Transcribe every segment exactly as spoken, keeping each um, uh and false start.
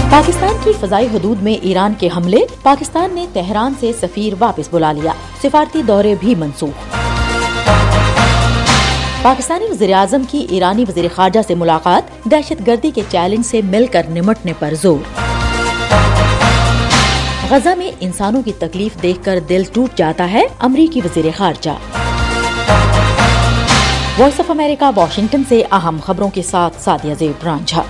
پاکستان کی فضائی حدود میں ایران کے حملے، پاکستان نے تہران سے سفیر واپس بلا لیا، سفارتی دورے بھی منسوخ۔ پاکستانی وزیراعظم کی ایرانی وزیر خارجہ سے ملاقات، دہشت گردی کے چیلنج سے مل کر نمٹنے پر زور۔ غزہ میں انسانوں کی تکلیف دیکھ کر دل ٹوٹ جاتا ہے، امریکی وزیر خارجہ۔ وائس آف امریکہ واشنگٹن سے اہم خبروں کے ساتھ سعدیہ زیب رانجھا۔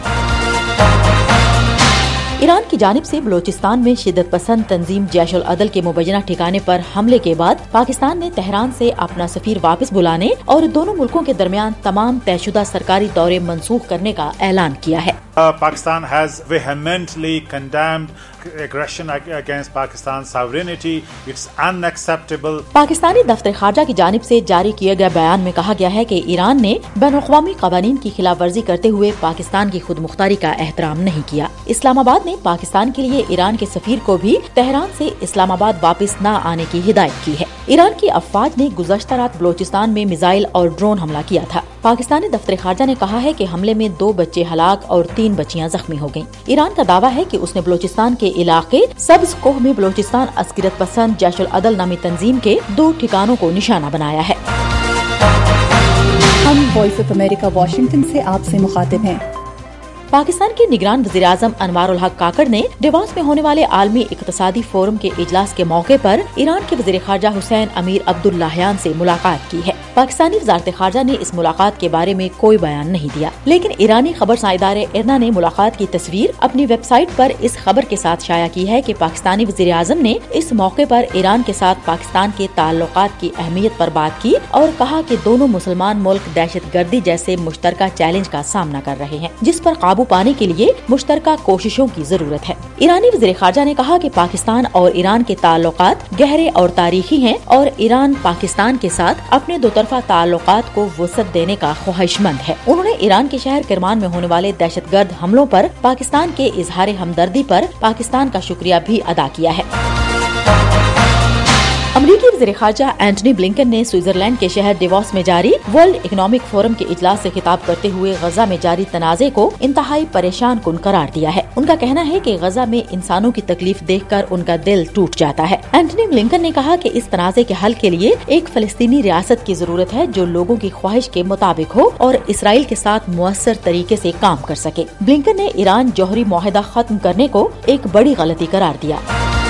ایران کی جانب سے بلوچستان میں شدت پسند تنظیم جیش العدل کے مبینہ ٹھکانے پر حملے کے بعد پاکستان نے تہران سے اپنا سفیر واپس بلانے اور دونوں ملکوں کے درمیان تمام طے شدہ سرکاری دورے منسوخ کرنے کا اعلان کیا ہے۔ Pakistan has vehemently condemned aggression against Pakistan's sovereignty. It's unacceptable. Pakistani دفتر خارجہ کی جانب سے جاری کیے گئے بیان میں کہا گیا ہے کہ ایران نے بین الاقوامی قوانین کی خلاف ورزی کرتے ہوئے پاکستان کی خود مختاری کا احترام نہیں کیا۔ اسلام آباد نے پاکستان کے لیے ایران کے سفیر کو بھی تہران سے اسلام آباد واپس نہ آنے کی ہدایت کی ہے۔ ایران کی افواج نے گزشتہ رات بلوچستان میں میزائل اور ڈرون حملہ کیا تھا۔ پاکستانی دفتر خارجہ نے کہا ہے کہ حملے میں دو بچے ہلاک اور تین بچیاں زخمی ہو گئیں۔ ایران کا دعویٰ ہے کہ اس نے بلوچستان کے علاقے سبز کوہ میں بلوچستان عسکریت پسند جیش العدل نامی تنظیم کے دو ٹھکانوں کو نشانہ بنایا ہے۔ ہم وائس آف امریکہ واشنگٹن سے آپ سے مخاطب ہیں۔ پاکستان کے نگران وزیراعظم انوار الحق کاکڑ نے ڈیواس میں ہونے والے عالمی اقتصادی فورم کے اجلاس کے موقع پر ایران کے وزیر خارجہ حسین امیر عبداللہیان سے ملاقات کی ہے۔ پاکستانی وزارت خارجہ نے اس ملاقات کے بارے میں کوئی بیان نہیں دیا، لیکن ایرانی خبر ساں ادارے ارنا نے ملاقات کی تصویر اپنی ویب سائٹ پر اس خبر کے ساتھ شائع کی ہے کہ پاکستانی وزیر اعظم نے اس موقع پر ایران کے ساتھ پاکستان کے تعلقات کی اہمیت پر بات کی اور کہا کہ دونوں مسلمان ملک دہشت گردی جیسے مشترکہ چیلنج کا سامنا کر رہے ہیں، جس پر قابو پانے کے لیے مشترکہ کوششوں کی ضرورت ہے۔ ایرانی وزیر خارجہ نے کہا کہ پاکستان اور ایران کے تعلقات گہرے اور تاریخی ہیں اور ایران پاکستان کے ساتھ اپنے دو طرفہ تعلقات کو وسعت دینے کا خواہش مند ہے۔ انہوں نے ایران کے شہر کرمان میں ہونے والے دہشت گرد حملوں پر پاکستان کے اظہار ہمدردی پر پاکستان کا شکریہ بھی ادا کیا ہے۔ امریکی وزیر خارجہ اینٹنی بلنکن نے سوئٹزرلینڈ کے شہر ڈیواس میں جاری ورلڈ اکنامک فورم کے اجلاس سے خطاب کرتے ہوئے غزہ میں جاری تنازع کو انتہائی پریشان کن قرار دیا ہے۔ ان کا کہنا ہے کہ غزہ میں انسانوں کی تکلیف دیکھ کر ان کا دل ٹوٹ جاتا ہے۔ اینٹنی بلنکن نے کہا کہ اس تنازع کے حل کے لیے ایک فلسطینی ریاست کی ضرورت ہے جو لوگوں کی خواہش کے مطابق ہو اور اسرائیل کے ساتھ مؤثر طریقے سے کام کر سکے۔ بلنکن نے ایران جوہری معاہدہ ختم کرنے کو ایک بڑی غلطی قرار دیا۔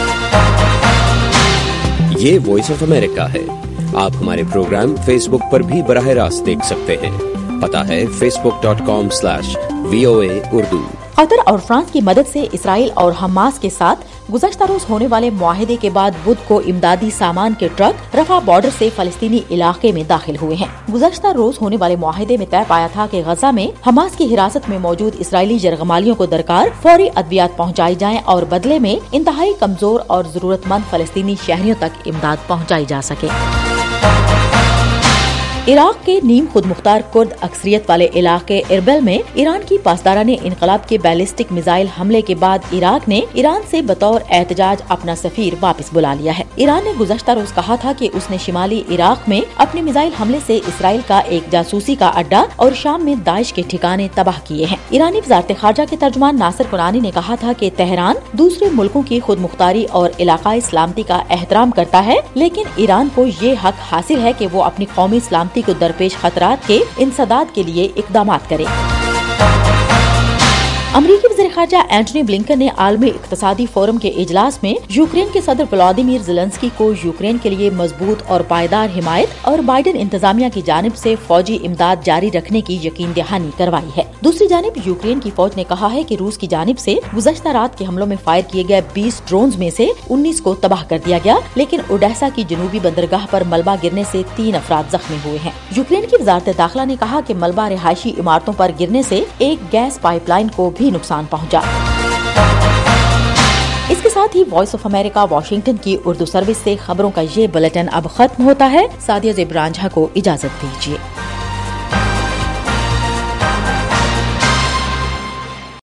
یہ وائس آف امریکہ ہے۔ آپ ہمارے پروگرام فیس بک پر بھی براہ راست دیکھ سکتے ہیں۔ پتہ ہے Facebook dot com slash V O A Urdu. Qatar اور فرانس کی مدد سے اسرائیل اور حماس کے ساتھ گزشتہ روز ہونے والے معاہدے کے بعد بدھ کو امدادی سامان کے ٹرک رفح بارڈر سے فلسطینی علاقے میں داخل ہوئے ہیں۔ گزشتہ روز ہونے والے معاہدے میں طے پایا تھا کہ غزہ میں حماس کی حراست میں موجود اسرائیلی یرغمالیوں کو درکار فوری ادویات پہنچائی جائیں اور بدلے میں انتہائی کمزور اور ضرورت مند فلسطینی شہریوں تک امداد پہنچائی جا سکے۔ عراق کے نیم خود مختار کرد اکثریت والے علاقے اربل میں ایران کی پاسداران انقلاب کے بیلسٹک میزائل حملے کے بعد عراق نے ایران سے بطور احتجاج اپنا سفیر واپس بلا لیا ہے۔ ایران نے گزشتہ روز کہا تھا کہ اس نے شمالی عراق میں اپنے میزائل حملے سے اسرائیل کا ایک جاسوسی کا اڈا اور شام میں داعش کے ٹھکانے تباہ کیے ہیں۔ ایرانی وزارت خارجہ کے ترجمان ناصر کنانی نے کہا تھا کہ تہران دوسرے ملکوں کی خود مختاری اور علاقائی سلامتی کا احترام کرتا ہے، لیکن ایران کو یہ حق حاصل ہے کہ وہ اپنی قومی سلامتی کو درپیش خطرات کے انسداد کے لیے اقدامات کرے۔ امریکی وزیر خارجہ اینٹنی بلنکن نے عالمی اقتصادی فورم کے اجلاس میں یوکرین کے صدر ولادیمیر زیلنسکی کو یوکرین کے لیے مضبوط اور پائیدار حمایت اور بائیڈن انتظامیہ کی جانب سے فوجی امداد جاری رکھنے کی یقین دہانی کروائی ہے۔ دوسری جانب یوکرین کی فوج نے کہا ہے کہ روس کی جانب سے گزشتہ رات کے حملوں میں فائر کیے گئے بیس ڈرونز میں سے انیس کو تباہ کر دیا گیا، لیکن اوڈیسا کی جنوبی بندرگاہ پر ملبہ گرنے سے تین افراد زخمی ہوئے ہیں۔ یوکرین کی وزارت داخلہ نے کہا کہ ملبہ رہائشی عمارتوں پر گرنے سے ایک گیس پائپ لائن کو بھی نقصان پہنچا۔ اس کے ساتھ ہی وائس آف امریکہ واشنگٹن کی اردو سروس سے خبروں کا یہ بلیٹن اب ختم ہوتا ہے۔ سعدیہ زیب رانجھا کو اجازت دیجیے۔